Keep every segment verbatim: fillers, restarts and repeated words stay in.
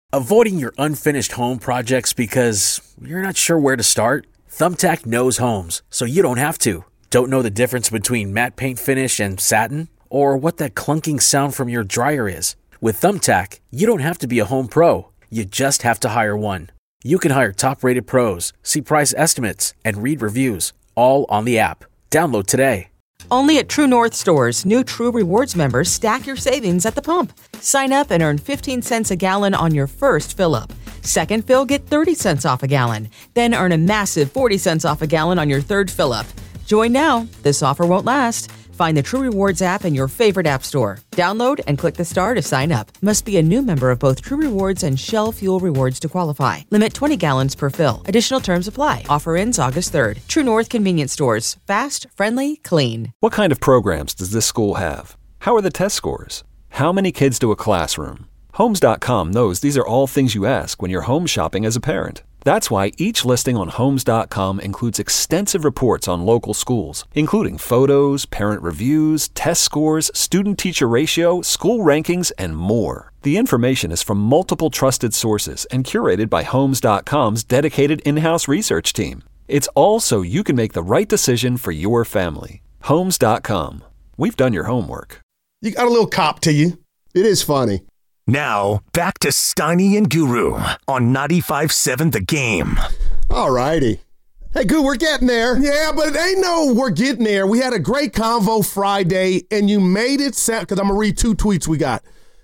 Avoiding your unfinished home projects because you're not sure where to start? Thumbtack knows homes, so you don't have to. Don't know the difference between matte paint finish and satin? Or what that clunking sound from your dryer is? With Thumbtack, you don't have to be a home pro. You just have to hire one. You can hire top-rated pros, see price estimates, and read reviews, all on the app. Download today. Only at True North stores, new True Rewards members stack your savings at the pump. Sign up and earn fifteen cents a gallon on your first fill-up. Second fill, get thirty cents off a gallon. Then earn a massive forty cents off a gallon on your third fill-up. Join now. This offer won't last. Find the True Rewards app in your favorite app store. Download and click the star to sign up. Must be a new member of both True Rewards and Shell Fuel Rewards to qualify. Limit twenty gallons per fill. Additional terms apply. Offer ends August third. True North Convenience Stores. Fast, friendly, clean. What kind of programs does this school have? How are the test scores? How many kids do a classroom? Homes dot com knows these are all things you ask when you're home shopping as a parent. That's why each listing on Homes dot com includes extensive reports on local schools, including photos, parent reviews, test scores, student-teacher ratio, school rankings, and more. The information is from multiple trusted sources and curated by Homes dot com's dedicated in-house research team. It's all so you can make the right decision for your family. Homes dot com. We've done your homework. You got a little cop to you. It is funny. Now, back to Steiny and Guru on ninety-five point seven The Game. All righty. Hey, Guru, we're getting there. Yeah, but they know we're getting there. We had a great convo Friday, and you made it sound, because I'm going to read two tweets we got.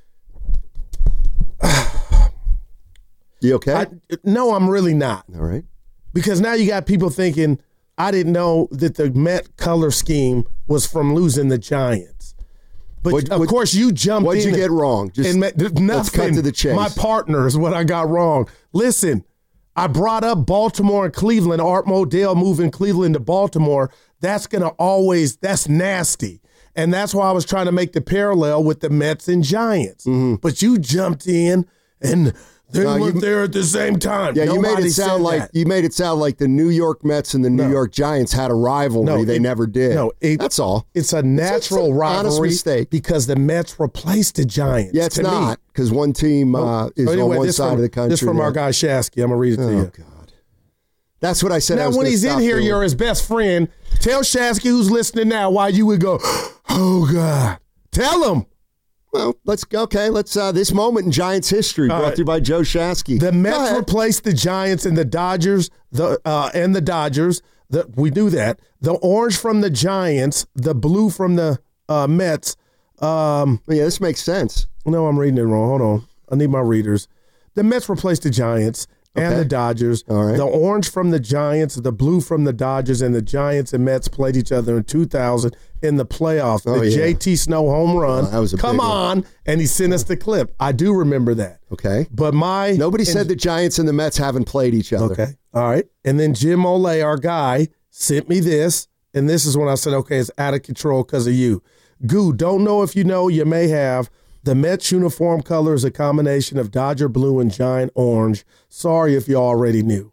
You okay? I, no, I'm really not. All right. Because now you got people thinking, I didn't know that the Met color scheme was from losing the Giants. But, what, of what, course, you jumped what'd in. What'd you get wrong? Just and met, nothing. Let's cut to the chase. My partner is what I got wrong. Listen, I brought up Baltimore and Cleveland. Art Modell moving Cleveland to Baltimore. That's going to always, that's nasty. And that's why I was trying to make the parallel with the Mets and Giants. Mm-hmm. But you jumped in and they no, weren't you, there at the same time. Yeah, Nobody you made it sound like that. you made it sound like the New York Mets and the New no. York Giants had a rivalry. No, they it, never did. No, it, that's all. It's a natural it's rivalry. Honest mistake. Because the Mets replaced the Giants. Yeah, it's not because one team uh, is anyway, on one side from, of the country. This from now. our guy Shasky. I'm gonna read it oh, to you. God. That's what I said. Now, I when he's in here, doing. you're his best friend. Tell Shasky, who's listening now, why you would go, oh, God. Tell him. Well, let's go. Okay, let's. Uh, this moment in Giants history brought right. to you by Joe Shasky. The Mets replaced the Giants and the Dodgers, the uh, and the Dodgers. The, we do that. The orange from the Giants, the blue from the uh, Mets. Um, yeah, this makes sense. No, I'm reading it wrong. Hold on. I need my readers. The Mets replaced the Giants and okay. the Dodgers. All right. The orange from the Giants, the blue from the Dodgers, and the Giants and Mets played each other in two thousand in the playoffs. Oh, the yeah. J T Snow home run. Oh, that was a Come big on. one. And he sent us the clip. I do remember that. Okay. But my Nobody and, said the Giants and the Mets haven't played each other. Okay. All right. And then Jim Olay, our guy, sent me this. And this is when I said, okay, it's out of control because of you. Goo, don't know if you know, you may have. The Mets uniform color is a combination of Dodger blue and Giant orange. Sorry if you already knew.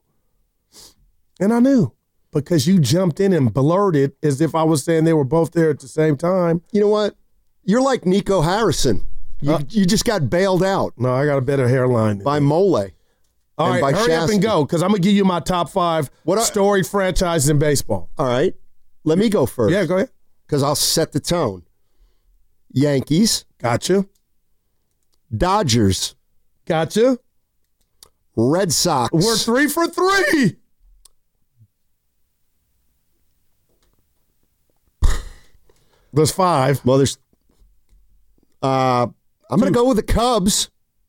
And I knew because you jumped in and blurted as if I was saying they were both there at the same time. You know what? You're like Nico Harrison. You, uh, you just got bailed out. No, I got a better hairline. By Mole. All right, hurry Shasky. up and go because I'm going to give you my top five what are, storied franchises in baseball. All right. Let me go first. Yeah, go ahead. Because I'll set the tone. Yankees. Gotcha. Dodgers. Gotcha. Red Sox. We're three for three. There's five. Well, there's. Uh, I'm going to go with the Cubs.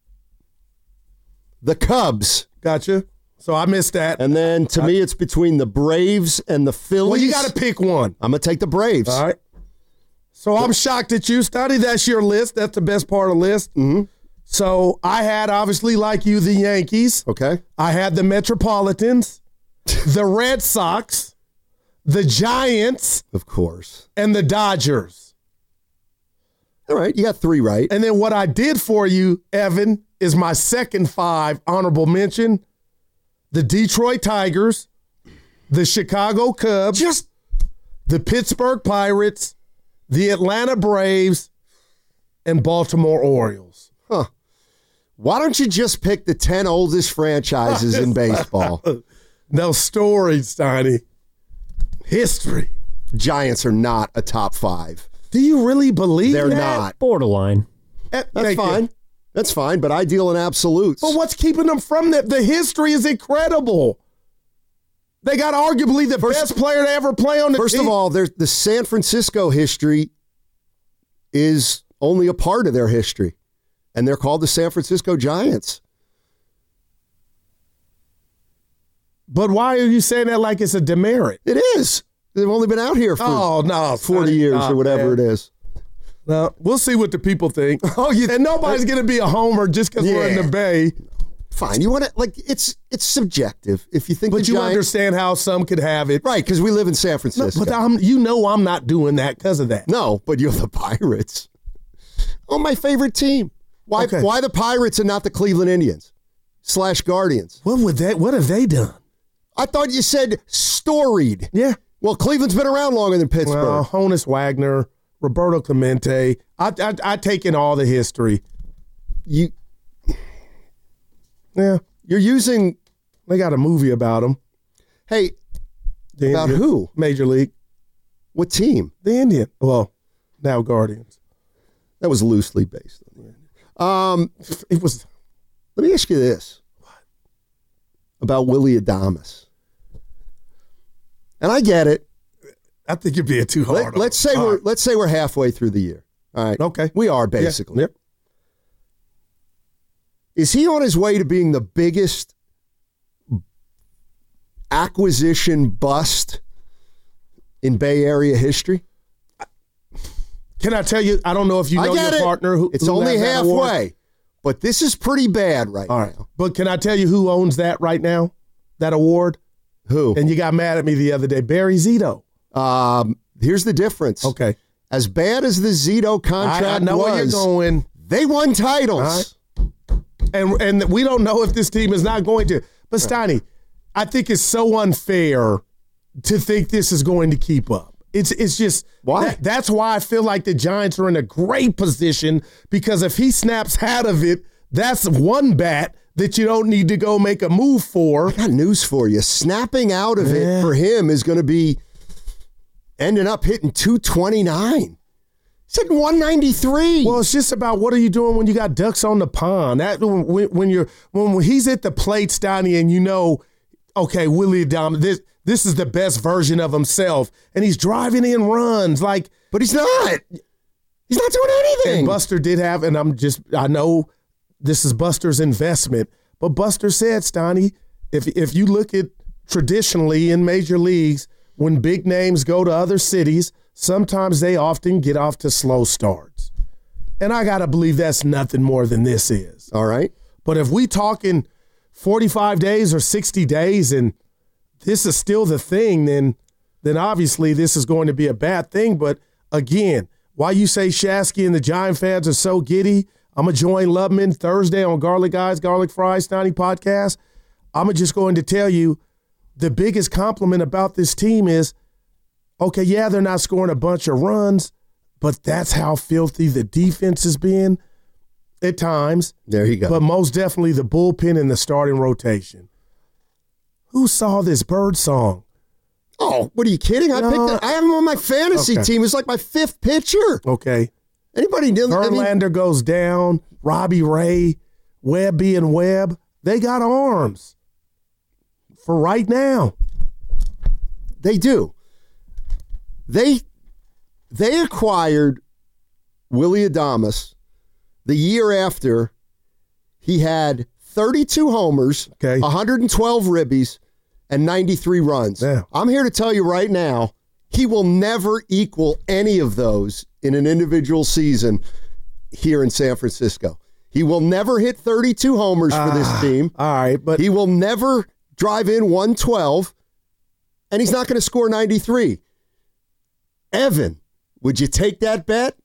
The Cubs. Gotcha. So I missed that. And then to I, me, it's between the Braves and the Phillies. Well, you got to pick one. I'm going to take the Braves. All right. So I'm shocked at you, Study. That's your list. That's the best part of the list. Mm-hmm. So I had, obviously, like you, the Yankees. Okay. I had the Metropolitans, the Red Sox, the Giants. Of course. And the Dodgers. All right. You got three right. And then what I did for you, Evan, is my second five honorable mention. The Detroit Tigers, the Chicago Cubs, just the Pittsburgh Pirates, the Atlanta Braves, and Baltimore Orioles. Huh. Why don't you just pick the ten oldest franchises in baseball? No stories, Steiny. History. Giants are not a top five. Do you really believe They're that? not. Borderline. That's Thank fine. You. That's fine, but I deal in absolutes. But what's keeping them from that? The history is incredible. They got arguably the first, best player to ever play on the first team. First of all, there's the San Francisco history is only a part of their history, and they're called the San Francisco Giants. But why are you saying that like it's a demerit? It is. They've only been out here for oh, no, forty years not, or whatever man. it is. No, we'll see what the people think. Oh, you, and nobody's going to be a homer just because yeah. we're in the Bay. Fine. You want to, like, it's it's subjective. If you think But the you Giants, understand how some could have it. Right, because we live in San Francisco. No, but I'm, you know I'm not doing that because of that. No, but you're the Pirates. Oh, my favorite team. Why okay. Why the Pirates and not the Cleveland Indians slash Guardians? What would that? What have they done? I thought you said storied. Yeah. Well, Cleveland's been around longer than Pittsburgh. Well, Honus Wagner, Roberto Clemente. I, I I take in all the history. You, yeah, you're using. They got a movie about them. Hey, the about Indian, who? Major League. What team? The Indian. Well, now Guardians. That was loosely based on the Indian. Um, it was. Let me ask you this. What? About Willy Adames. And I get it. I think you're being too hard. Let, let's say All we're right. let's say we're halfway through the year. All right. Okay. We are basically. Yeah. Yep. Is he on his way to being the biggest acquisition bust in Bay Area history? Can I tell you? I don't know if you know your it. partner. Who, it's who only halfway, but this is pretty bad right All now. Right. But can I tell you who owns that right now? That award? Who? And you got mad at me the other day. Barry Zito. Um, here's the difference. Okay. As bad as the Zito contract I, I know was, where you're going. They won titles. Right. And and we don't know if this team is not going to. But Steiny, I think it's so unfair to think this is going to keep up. It's it's just why that, that's why I feel like the Giants are in a great position, because if he snaps out of it, that's one bat that you don't need to go make a move for. I got news for you. Snapping out of yeah. it for him is going to be ending up hitting two twenty-nine. He's hitting one ninety-three. Well, it's just about what are you doing when you got ducks on the pond. That when, when you're when he's at the plate, Steiny, and you know, okay, Willy Adames, this this is the best version of himself, and he's driving in runs like, but he's not. He's not doing anything. And Buster did have, and I'm just I know. This is Buster's investment. But Buster said, Steiny, if if you look at traditionally in major leagues, when big names go to other cities, sometimes they often get off to slow starts. And I got to believe that's nothing more than this is. All right. But if we talking forty-five days or sixty days and this is still the thing, then then obviously this is going to be a bad thing. But again, why you say Shasky and the Giant fans are so giddy, I'm going to join Lubman Thursday on Garlic Guys, Garlic Fries, Steiny Podcast. I'm just going to tell you the biggest compliment about this team is, okay, yeah, they're not scoring a bunch of runs, but that's how filthy the defense has been at times. There you go. But most definitely the bullpen and the starting rotation. Who saw this Bird song? Oh, what are you kidding? I no. picked it. I have him on my fantasy okay. team. It's like my fifth pitcher. Okay. Anybody knew that? Verlander I mean, goes down. Robbie Ray, Webby and Webb, they got arms for right now. They do. They they acquired Willy Adames the year after he had thirty-two homers, okay. one hundred twelve ribbies, and ninety-three runs. Yeah. I'm here to tell you right now, he will never equal any of those in an individual season here in San Francisco. He will never hit thirty-two homers for this uh, team. All right, but he will never drive in one twelve, and he's not going to score ninety-three. Evan, would you take that bet?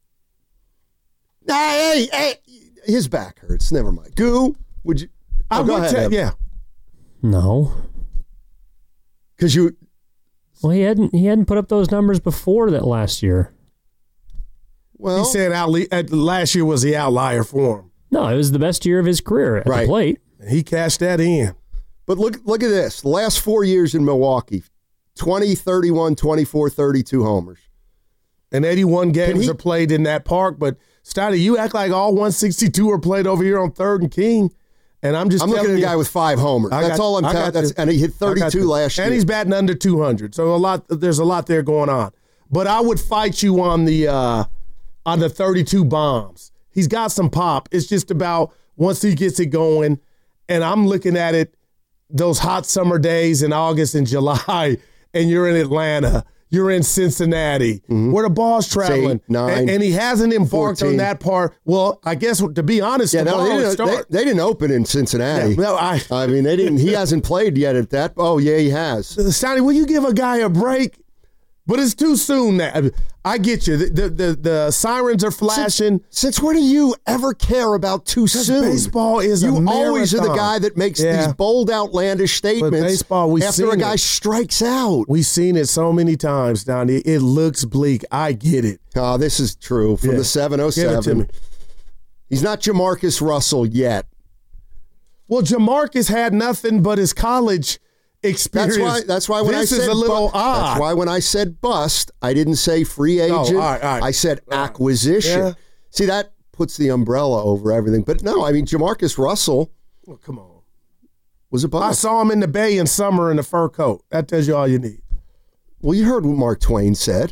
Nah, hey, hey, his back hurts. Never mind. Goo, would you? Oh, I go would ahead. Evan. Yeah. No. Because you. Well, he hadn't he hadn't put up those numbers before that last year. Well, he said out, last year was the outlier for him. No, it was the best year of his career at Right. the plate. He cashed that in. But look look at this. The last four years in Milwaukee, twenty, thirty-one, twenty-four, thirty-two homers. And eighty-one games he- are played in that park. But, Stotty, you act like all one sixty-two are played over here on third and King. And I'm just I'm telling looking at a you, guy with five homers. I That's got- all I'm I telling got you. you. And he hit I got thirty-two you. last year. And he's batting under two hundred. So a lot. There's a lot there going on. But I would fight you on the uh, on the thirty-two bombs. He's got some pop. It's just about once he gets it going. And I'm looking at it, those hot summer days in August and July, and you're in Atlanta. You're in Cincinnati, Mm-hmm. where the ball's traveling. eight, nine, and, and he hasn't embarked fourteen. on that part. Well, I guess, to be honest, Yeah, no, tomorrow they, would didn't, they, start. they didn't open in Cincinnati. Yeah, no, I- I mean, they didn't. He hasn't played yet at that. Oh, yeah, he has. Sonny, will you give a guy a break? But it's too soon now. I get you. The the, the, the sirens are flashing. Since, since when do you ever care about too soon? baseball is a You always are the marathon. guy that makes Yeah. these bold, outlandish statements baseball, we've after a seen guy it. strikes out. We've seen it so many times, Donnie. It looks bleak. I get it. Oh, this is true. From Yeah. the seven oh Give it to seven. me. He's not Jamarcus Russell yet. Well, Jamarcus had nothing but his college experience. That's why. That's why when this I said is a little bu- odd. That's why when I said bust, I didn't say free agent. all right, all right. I said acquisition. Yeah. See, that puts the umbrella over everything. But no, I mean Jamarcus Russell Oh, come on. was a I bust. saw him in the Bay in summer in a fur coat. That tells you all you need. Well, you heard what Mark Twain said.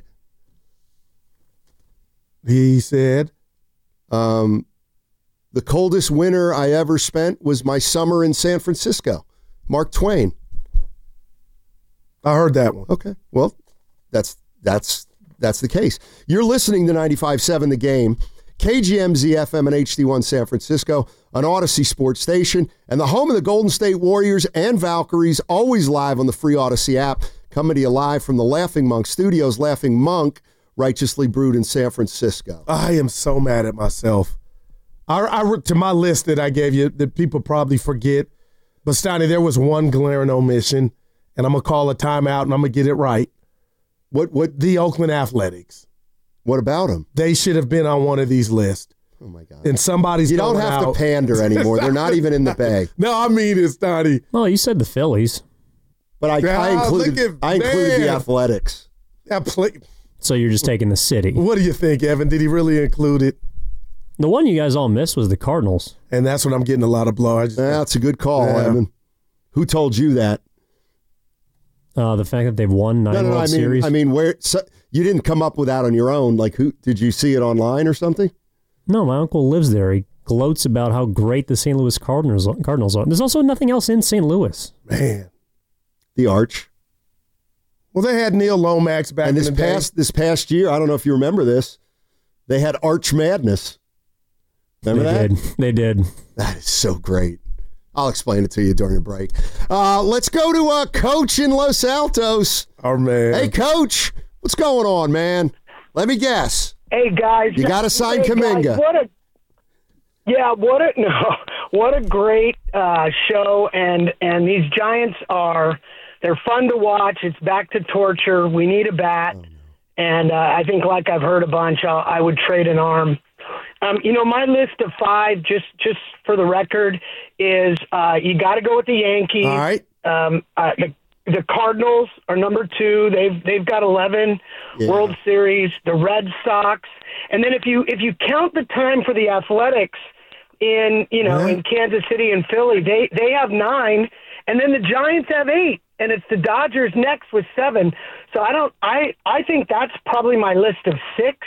He said, Um, the coldest winter I ever spent was my summer in San Francisco. Mark Twain. I heard that one. Okay. Well, that's that's that's the case. You're listening to ninety-five point seven The Game, K G M Z F M and H D one San Francisco, an Odyssey sports station, and the home of the Golden State Warriors and Valkyries, always live on the free Odyssey app. Coming to you live from the Laughing Monk Studios. Laughing Monk, righteously brewed in San Francisco. I am so mad at myself. I, I to my list that I gave you that people probably forget, but Stoney, there was one glaring omission, and I'm gonna call a timeout and I'm gonna get it right. What what The Oakland Athletics. what about him? They should have been on one of these lists. Oh my God! And somebody's You don't going have out. to pander anymore. They're not even in the Bay. No, I mean it, Stoney. Well, you said the Phillies, But I, I Ah, included look at- I included the man. Athletics. That play, so you're just taking the city. what do you think, Evan? Did he really include it? The one you guys all missed was the Cardinals. And that's when I'm getting a lot of blow. I just, That's a good call, Yeah. Evan. Who told you that? Uh, the fact that they've won nine No, no, no. World I mean, Series. I mean, where so, you didn't come up with that on your own? Like, who did you see it online or something? no, my uncle lives there. He gloats about how great the Saint Louis Cardinals Cardinals are. There's also nothing else in Saint Louis. man. The Arch. Well, they had Neil Lomax back And this in the past this past year, I don't know if you remember this, they had Arch Madness. Remember they that? did. They did. That is so great. I'll explain it to you during a break. Uh, let's go to uh, Coach in Los Altos. day. Oh, man. Hey, Coach, what's going on, man? Let me guess. Hey guys, You gotta sign hey, Kuminga. guys, what a yeah, what a no, what a great uh, show, and and these Giants are they're fun to watch. It's back to torture. We need a bat, Oh, no. and uh, I think like I've heard a bunch, I'll, I would trade an arm. Um, you know, my list of five, just just for the record, is uh, you got to go with the Yankees. All right. Um, uh, the the Cardinals are number two. They've they've got eleven Yeah. World Series. The Red Sox, and then if you if you count the time for the Athletics in you know Yeah. in Kansas City and Philly, they they have nine, and then the Giants have eight, and it's the Dodgers next with seven. So I don't I I think that's probably my list of six.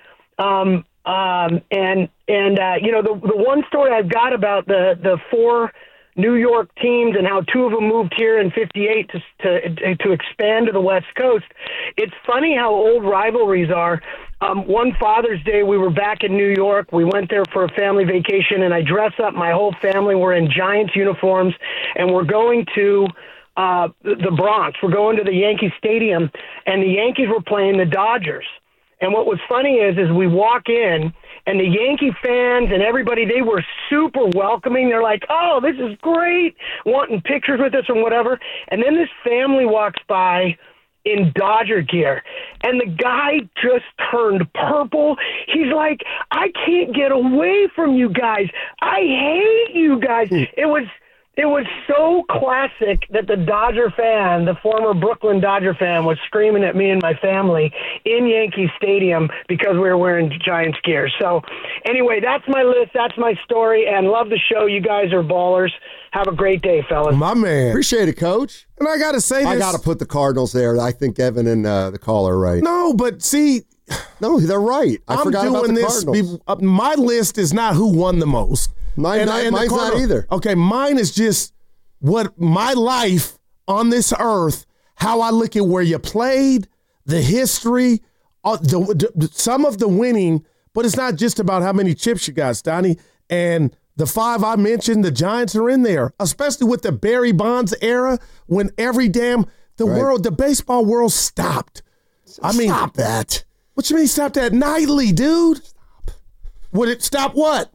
Um, um, and and uh, you know the the one story I've got about the the four New York teams and how two of them moved here in fifty-eight to, to to expand to the West Coast. It's funny how old rivalries are. Um, one Father's Day, we were back in New York. We went there for a family vacation, and I dress up my whole family. We're in Giants uniforms, and we're going to uh, the Bronx. We're going to the Yankee Stadium, and the Yankees were playing the Dodgers. And what was funny is, is we walk in, and the Yankee fans and everybody, they were super welcoming. They're like, oh, this is great, wanting pictures with us and whatever. And then this family walks by in Dodger gear. And the guy just turned purple. He's like, I can't get away from you guys. I hate you guys. It was it was so classic that the Dodger fan, the former Brooklyn Dodger fan, was screaming at me and my family in Yankee Stadium because we were wearing Giants gear. So anyway, that's my list. That's my story. And love the show. You guys are ballers. Have a great day, fellas. My man. Appreciate it, Coach. And I got to say this. I got to put the Cardinals there. I think Evan and uh, the caller are right. No, but see. No, they're right. I I'm forgot doing about the this. Cardinals. Uh, my list is not who won the most. Mine, And- not, and the mine's not Cardinals- either. Okay, mine is just what my life on this earth, how I look at where you played, the history, uh, the, the some of the winning, but it's not just about how many chips you got, Stoney. And the five I mentioned, the Giants are in there, especially with the Barry Bonds era when every damn, the Right. world, the baseball world stopped. I mean, Stop that. what you mean stop that nightly, dude? Stop. Would it stop what?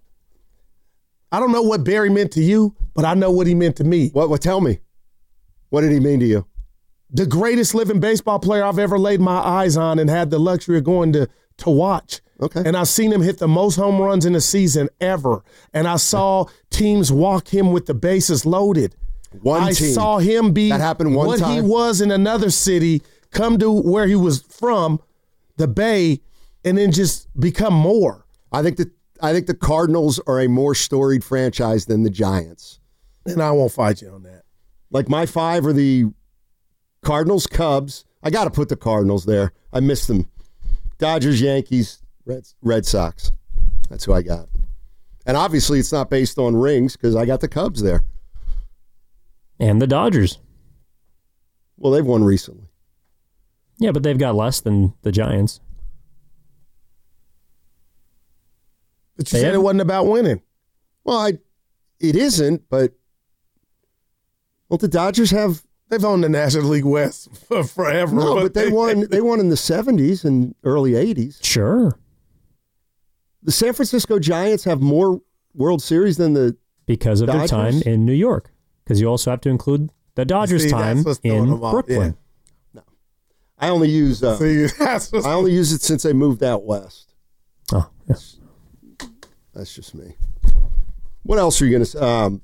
I don't know what Barry meant to you, but I know what he meant to me. What? What? Tell me. What did he mean to you? The greatest living baseball player I've ever laid my eyes on and had the luxury of going to to watch. Okay. And I've seen him hit the most home runs in a season ever. And I saw teams walk him with the bases loaded. One I team. saw him be That happened one what he time? was in another city, come to where he was from, the Bay, and then just become more. I think that I think the Cardinals are a more storied franchise than the Giants. And I won't fight you on that. Like my five are the Cardinals, Cubs. I got to put the Cardinals there. I missed them. Dodgers, Yankees, Red, Red Sox. That's who I got. And obviously it's not based on rings because I got the Cubs there. And the Dodgers. Well, they've won recently. Yeah, but they've got less than the Giants. But you They said have- it wasn't about winning. Well, I, it isn't, but well, the Dodgers have They've owned the National League West for forever. no, but they won. They won in the seventies and early eighties. Sure. The San Francisco Giants have more World Series than the Because of Dodgers? their time in New York. Because you also have to include the Dodgers' See, that's time what's throwing in them off, Brooklyn. I only use uh, See, that's what's- I only use it since they moved out west. Oh, yes. That's just me. What else are you going to? Um,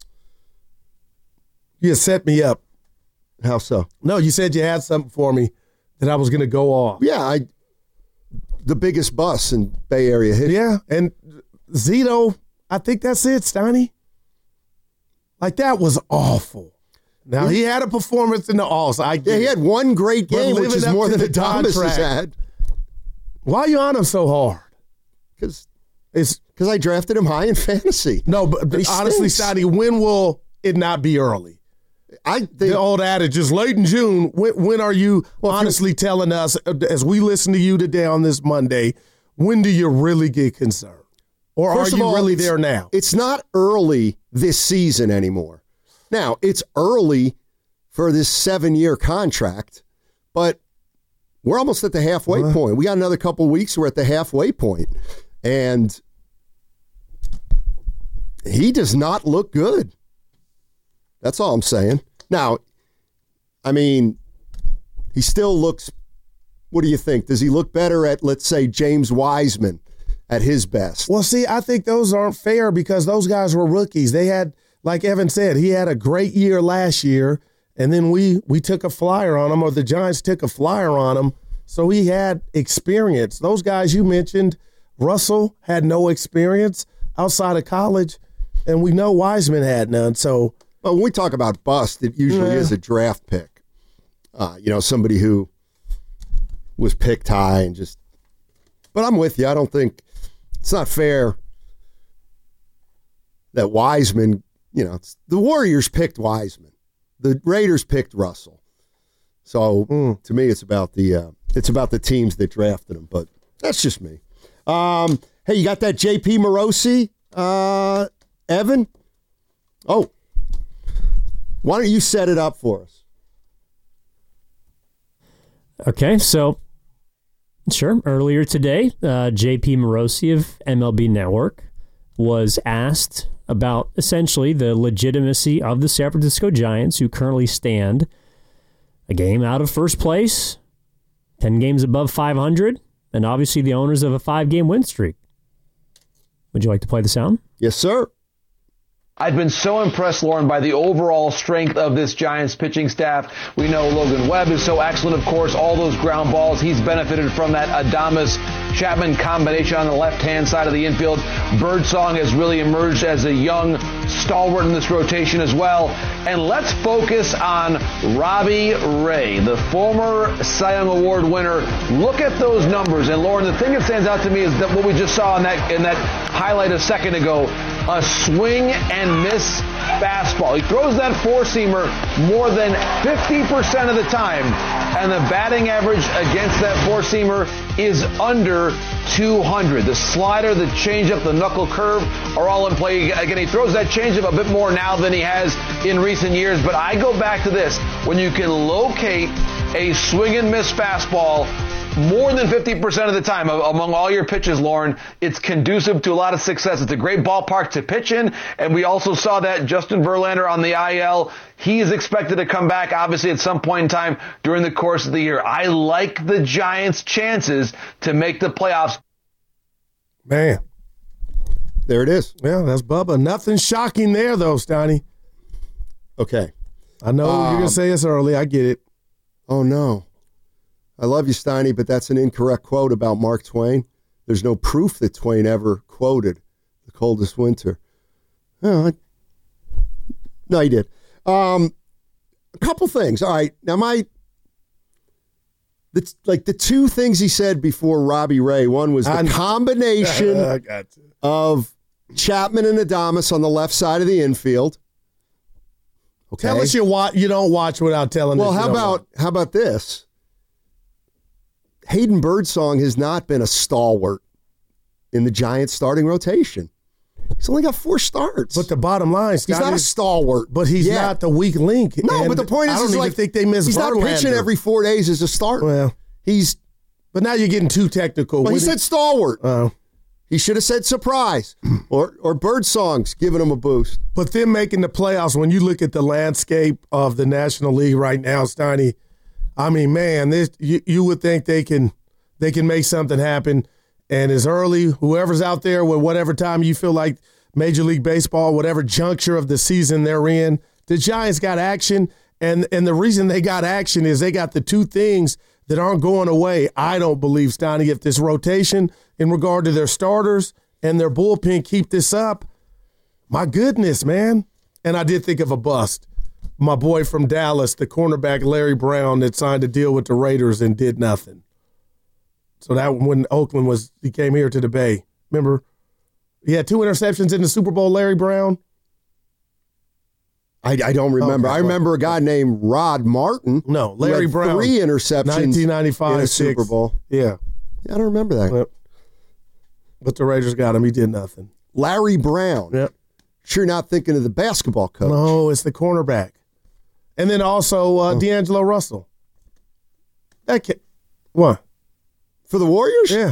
you set me up. how so? No, you said you had something for me that I was going to go off. Yeah, I. The biggest bus in Bay Area history. Yeah, and Zito, I think that's it, Steiny. Like, that was awful. Now, he had a performance in the Alls. I get Yeah, he it. had one great But game, which living is up more to than the Adames has contract. had. Why are you on him so hard? Because It's I drafted him high in fantasy. no, but, but He honestly, stinks. Steiny, when will it not be early? I think The old adage is late in June. When, when are you Well, if honestly telling us, uh, as we listen to you today on this Monday, when do you really get concerned? Or First are of you all, really it's- there now? It's not early this season anymore. Now, it's early for this seven-year contract, but we're almost at the halfway Uh-huh. point. We got another couple weeks. We're at the halfway point. And he does not look good. That's all I'm saying. Now, I mean, he still looks, what do you think? Does he look better at, let's say, James Wiseman at his best? Well, see, I think those aren't fair because those guys were rookies. They had, like Evan said, he had a great year last year, and then we we took a flyer on him, or the Giants took a flyer on him, so he had experience. Those guys you mentioned, Russell had no experience outside of college, and we know Wiseman had none. So, Well, when we talk about bust, it usually Yeah. is a draft pick. Uh, you know, somebody who was picked high and just. But I'm with you. I don't think it's not fair that Wiseman. You know, it's, the Warriors picked Wiseman, the Raiders picked Russell. So Mm. to me, it's about the uh, it's about the teams that drafted him. But that's just me. Um, hey, you got that J P Morosi, uh, Evan? Oh. Why don't you set it up for us? Okay, so sure. Earlier today, uh, J P Morosi of M L B Network was asked about essentially the legitimacy of the San Francisco Giants, who currently stand a game out of first place, ten games above five hundred, and obviously the owners of a five-game win streak. Would you like to play the sound? Yes, sir. I've been so impressed, Lauren, by the overall strength of this Giants pitching staff. We know Logan Webb is so excellent, of course, all those ground balls. He's benefited from that Adames-Chapman combination on the left-hand side of the infield. Birdsong has really emerged as a young stalwart in this rotation as well. And let's focus on Robbie Ray, the former Cy Young Award winner. Look at those numbers. And, Lauren, the thing that stands out to me is that what we just saw in that, in that highlight a second ago, a swing and miss fastball. He throws that four-seamer more than fifty percent of the time, and the batting average against that four-seamer is under two hundred. The slider, the changeup, the knuckle curve are all in play. Again, he throws that changeup a bit more now than he has in recent years, but I go back to this. When you can locate a swing and miss fastball more than fifty percent of the time among all your pitches, Lauren, it's conducive to a lot of success. It's a great ballpark to pitch in, and we also saw that Justin Verlander on the I L. He is expected to come back, obviously, at some point in time during the course of the year. I like the Giants' chances to make the playoffs. Man. There it is. Yeah, that's Bubba. Nothing shocking there, though, Steiny. Okay. I know um, you're going to say it's early. I get it. Oh, no. I love you, Steiny, but that's an incorrect quote about Mark Twain. There's no proof that Twain ever quoted the coldest winter. Oh, I, no, he did. Um, a couple things. All right. Now, my, the, like the two things he said before Robbie Ray, one was the I, combination I got of Chapman and Adames on the left side of the infield. Okay. Tell us you, wa- you don't watch without telling well, us. Well, how about watch. how about this? Hayden Birdsong has not been a stalwart in the Giants starting rotation. He's only got four starts. But the bottom line, Scott, he's not a stalwart. But he's yeah. not the weak link. No, and but the point is, I don't is even like, think they miss he's Verlander. not pitching every four days as a starter. Well, he's. But now you're getting too technical. Well, he said stalwart. Oh. He should have said surprise or or Birdsong's giving him a boost. But them making the playoffs, when you look at the landscape of the National League right now, Steiny, I mean, man, this you, you would think they can they can make something happen. And as early, whoever's out there with whatever time you feel like Major League Baseball, whatever juncture of the season they're in, the Giants got action. And and the reason they got action is they got the two things that aren't going away, I don't believe, Steiny. If this rotation in regard to their starters and their bullpen keep this up, my goodness, man. And I did think of a bust. My boy from Dallas, the cornerback Larry Brown, that signed a deal with the Raiders and did nothing. So that when Oakland was, he came here to the Bay. Remember, he had two interceptions in the Super Bowl, Larry Brown. I, I don't remember. Okay, I remember a guy named Rod Martin. No, Larry Brown. Three interceptions nineteen ninety-five in a six. Super Bowl. Yeah. yeah. I don't remember that. Yep. But the Raiders got him. He did nothing. Larry Brown. Yep. Sure not thinking of the basketball coach. No, it's the cornerback. And then also uh, oh. D'Angelo Russell. That kid. What? For the Warriors? Yeah.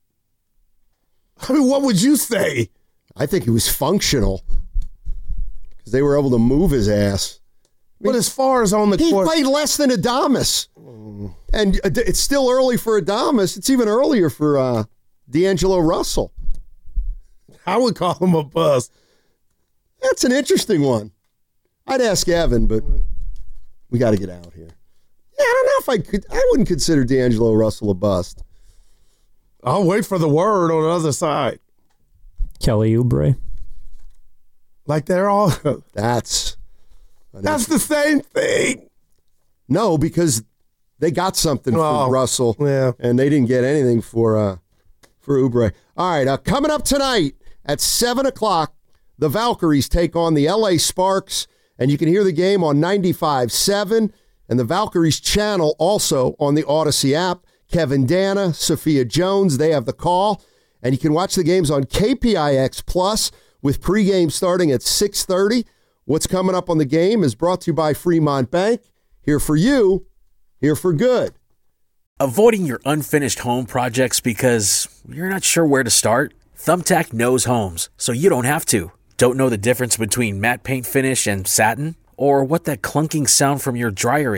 I mean, what would you say? I think he was functional. Because they were able to move his ass. I mean, but as far as on the he court. He played less than Adames. Mm. And it's still early for Adames. It's even earlier for uh, D'Angelo Russell. I would call him a bust. That's an interesting one. I'd ask Evan, but we got to get out here. Yeah, I don't know if I could. I wouldn't consider D'Angelo Russell a bust. I'll wait for the word on the other side. Kelly Oubre. Like they're all. That's. That's the same thing. No, because they got something oh, for Russell, yeah, and they didn't get anything for uh, for Oubre. All right, uh, coming up tonight at seven o'clock, the Valkyries take on the L A Sparks, and you can hear the game on ninety-five point seven and the Valkyries channel also on the Odyssey app. Kevin Dana, Sophia Jones, they have the call, and you can watch the games on K P I X Plus with pregame starting at six thirty. What's coming up on the game is brought to you by Fremont Bank. Here for you, here for good. Avoiding your unfinished home projects because you're not sure where to start? Thumbtack knows homes, so you don't have to. Don't know the difference between matte paint finish and satin? Or what that clunking sound from your dryer is?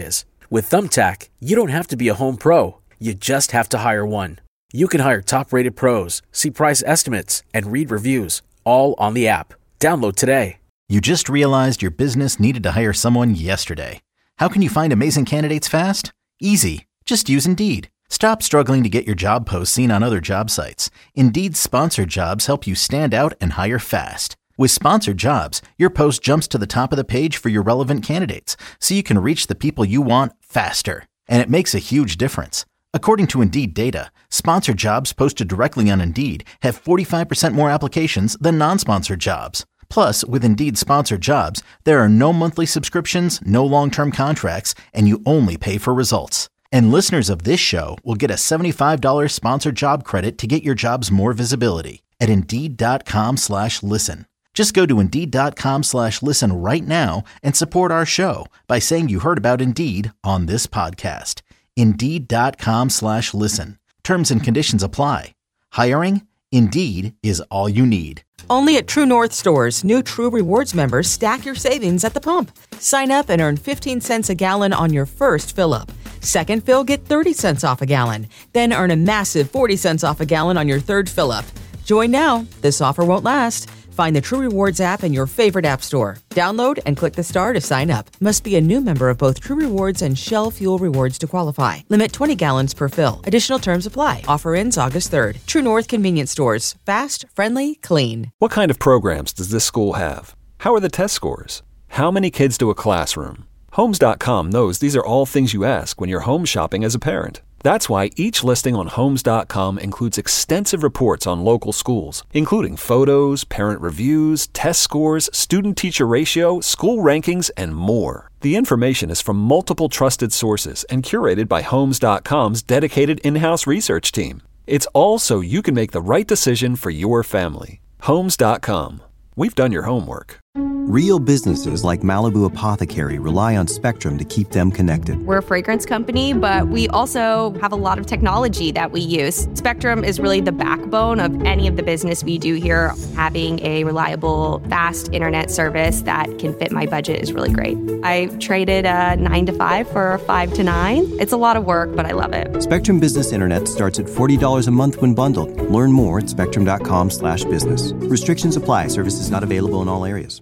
With Thumbtack, you don't have to be a home pro. You just have to hire one. You can hire top-rated pros, see price estimates, and read reviews, all on the app. Download today. You just realized your business needed to hire someone yesterday. How can you find amazing candidates fast? Easy. Just use Indeed. Stop struggling to get your job posts seen on other job sites. Indeed's sponsored jobs help you stand out and hire fast. With sponsored jobs, your post jumps to the top of the page for your relevant candidates, so you can reach the people you want faster. And it makes a huge difference. According to Indeed data, sponsored jobs posted directly on Indeed have forty-five percent more applications than non-sponsored jobs. Plus, with Indeed sponsored jobs, there are no monthly subscriptions, no long-term contracts, and you only pay for results. And listeners of this show will get a seventy-five dollars sponsored job credit to get your jobs more visibility at Indeed.com slash listen. Just go to Indeed.com slash listen right now and support our show by saying you heard about Indeed on this podcast. Indeed.com slash listen. Terms and conditions apply. Hiring? Indeed is all you need. Only at True North stores, new True Rewards members stack your savings at the pump. Sign up and earn fifteen cents a gallon on your first fill-up. Second fill, get thirty cents off a gallon. Then earn a massive forty cents off a gallon on your third fill-up. Join now. This offer won't last. Find the True Rewards app in your favorite app store. Download and click the star to sign up. Must be a new member of both True Rewards and Shell Fuel Rewards to qualify. Limit twenty gallons per fill. Additional terms apply. Offer ends August third. True North Convenience Stores. Fast, friendly, clean. What kind of programs does this school have? How are the test scores? How many kids do a classroom? Homes dot com knows these are all things you ask when you're home shopping as a parent. That's why each listing on Homes dot com includes extensive reports on local schools, including photos, parent reviews, test scores, student-teacher ratio, school rankings, and more. The information is from multiple trusted sources and curated by Homes dot com's dedicated in-house research team. It's all so you can make the right decision for your family. Homes dot com. We've done your homework. Real businesses like Malibu Apothecary rely on Spectrum to keep them connected. We're a fragrance company, but we also have a lot of technology that we use. Spectrum is really the backbone of any of the business we do here. Having a reliable, fast internet service that can fit my budget is really great. I traded a nine to five for a five to nine. It's a lot of work, but I love it. Spectrum Business Internet starts at forty dollars a month when bundled. Learn more at spectrum.com slash business. Restrictions apply. Services not available in all areas.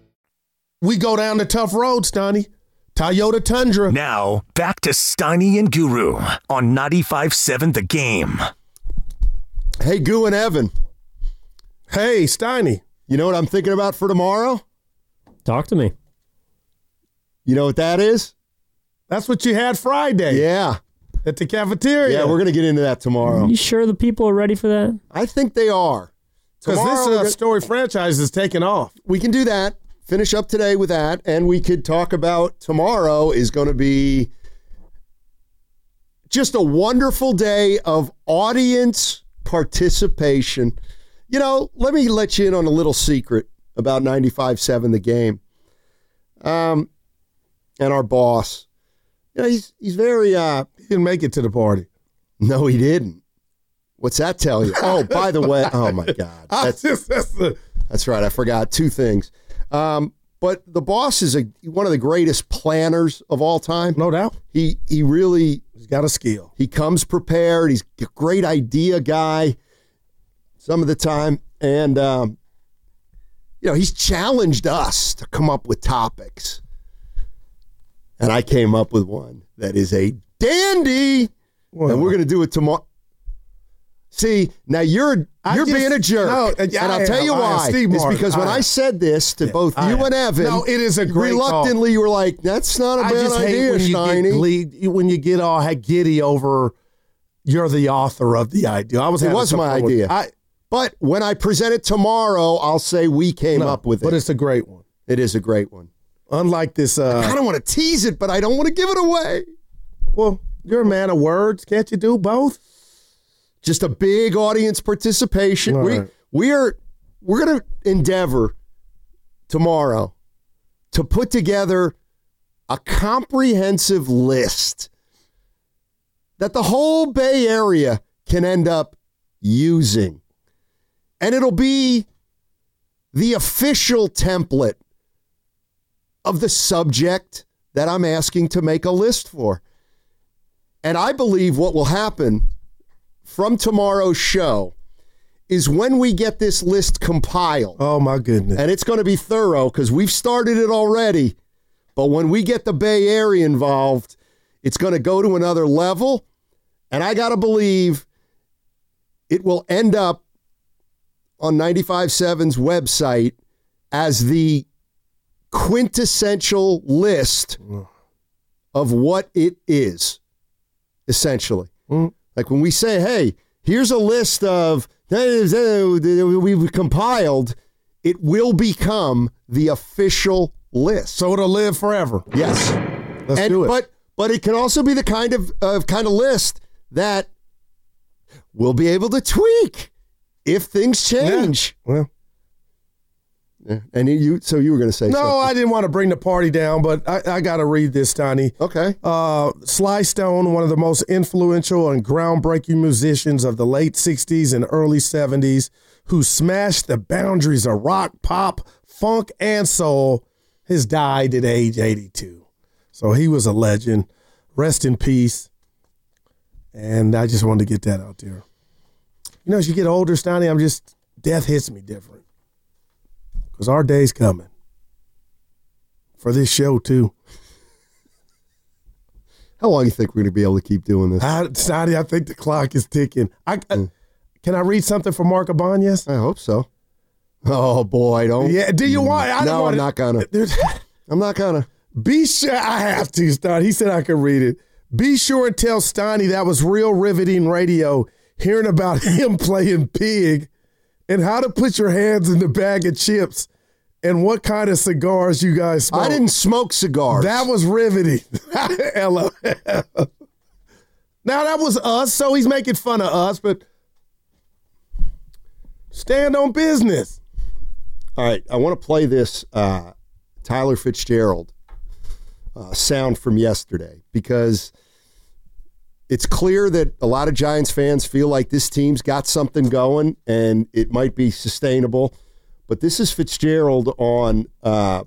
We go down the tough road, Stoney. Toyota Tundra. Now, back to Steiny and Guru on ninety-five seven The Game. Hey, Goo and Evan. Hey, Steiny. You know what I'm thinking about for tomorrow? Talk to me. You know what that is? That's what you had Friday. Yeah. At the cafeteria. Yeah, we're going to get into that tomorrow. You sure the people are ready for that? I think they are. Because this uh, gonna... story franchise is taking off. We can do that. Finish up today with that, and we could talk about tomorrow is going to be just a wonderful day of audience participation. You know, let me let you in on a little secret about ninety-five seven The Game. Um, and our boss. You know, he's he's very uh he didn't make it to the party. No, he didn't. What's that tell you? Oh, by the way, oh my God. That's, just, that's, the... that's right. I forgot two things. Um, but the boss is a one of the greatest planners of all time. No doubt. He he really he's got a skill. He comes prepared. He's a great idea guy some of the time. And um, you know, he's challenged us to come up with topics. And I came up with one that is a dandy. Well, and we're gonna do it tomorrow. See, now you're you're just, being a jerk, no, and I'll tell you why. It's because when I said this to yeah, both you and Evan, no, it is a great reluctantly call. You were like, "That's not a I bad just hate idea, when you Steiny." Get glee, when you get all giddy over, you're the author of the idea. I was. It was my idea. I, but when I present it tomorrow, I'll say we came no, up with it. But it's a great one. It is a great one. Unlike this, uh, I kind of want to tease it, but I don't want to give it away. Well, you're a man of words. Can't you do both? Just a big audience participation. All we right. we are we're going to endeavor tomorrow to put together a comprehensive list that the whole Bay Area can end up using. And it'll be the official template of the subject that I'm asking to make a list for. And I believe what will happen from tomorrow's show is when we get this list compiled. Oh, my goodness. And it's going to be thorough because we've started it already. But when we get the Bay Area involved, it's going to go to another level. And I got to believe it will end up on ninety-five point seven's website as the quintessential list of what it is, essentially. Mm. Like when we say, hey, here's a list of we've compiled, it will become the official list. So it'll live forever. Yes. Let's and, do it. But, but it can also be the kind of, of kind of list that we'll be able to tweak if things change. Yeah. Well, yeah. And you, so you were going to say no, something. I didn't want to bring the party down, but I, I got to read this, Tiny. Okay. Uh, Sly Stone, one of the most influential and groundbreaking musicians of the late sixties and early seventies, who smashed the boundaries of rock, pop, funk, and soul, has died at age eighty-two. So he was a legend. Rest in peace. And I just wanted to get that out there. You know, as you get older, Steiny, I'm just, death hits me different. Because our day's coming. For this show, too. How long do you think we're going to be able to keep doing this? I, Steiny, I think the clock is ticking. I, I, can I read something from Mark Ibanez? I hope so. Oh, boy, don't. Yeah, do you want? I no, don't want I'm not going to. I'm not going to. Be sure, I have to, Steiny. He said I could read it. Be sure and tell Steiny that was real riveting radio, hearing about him playing Pig and how to put your hands in the bag of chips and what kind of cigars you guys smoke. I didn't smoke cigars. That was riveting. L O L. Now, that was us, so he's making fun of us, but stand on business. All right, I want to play this uh, Tyler Fitzgerald uh, sound from yesterday because it's clear that a lot of Giants fans feel like this team's got something going and it might be sustainable. But this is Fitzgerald on uh,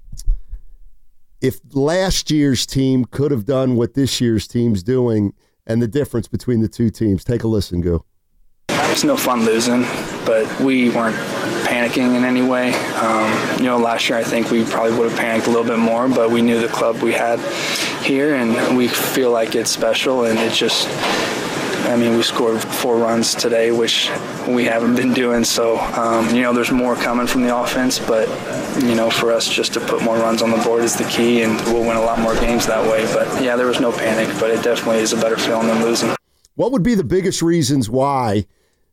if last year's team could have done what this year's team's doing and the difference between the two teams. Take a listen, Goo. It's no fun losing, but we weren't panicking in any way. Um, you know, last year I think we probably would have panicked a little bit more, but we knew the club we had here, and we feel like it's special, and it's just, I mean, we scored four runs today, which we haven't been doing, so, um, you know, there's more coming from the offense, but, you know, for us just to put more runs on the board is the key, and we'll win a lot more games that way. But, yeah, there was no panic, but it definitely is a better feeling than losing. What would be the biggest reasons why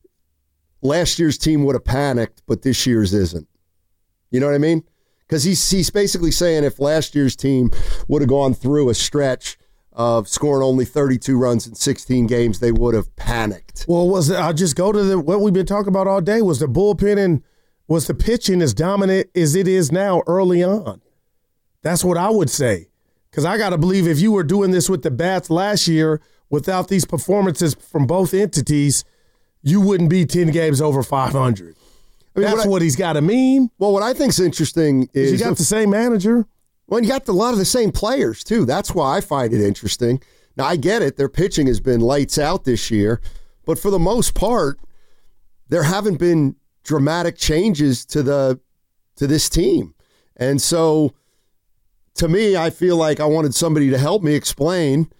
last year's team would have panicked, but this year's isn't? You know what I mean? Because he's, he's basically saying if last year's team would have gone through a stretch of scoring only thirty-two runs in sixteen games, they would have panicked. Well, was it, I'll just go to the, what we've been talking about all day. Was the bullpen and was the pitching as dominant as it is now early on? That's what I would say. Because I got to believe if you were doing this with the bats last year without these performances from both entities, you wouldn't be ten games over five hundred. I mean, That's what, I, what he's got to mean. Well, what I think is interesting is you got the same manager. Well, you got a lot of the same players, too. That's why I find it interesting. Now, I get it. Their pitching has been lights out this year. But for the most part, there haven't been dramatic changes to the to this team. And so, to me, I feel like I wanted somebody to help me explain,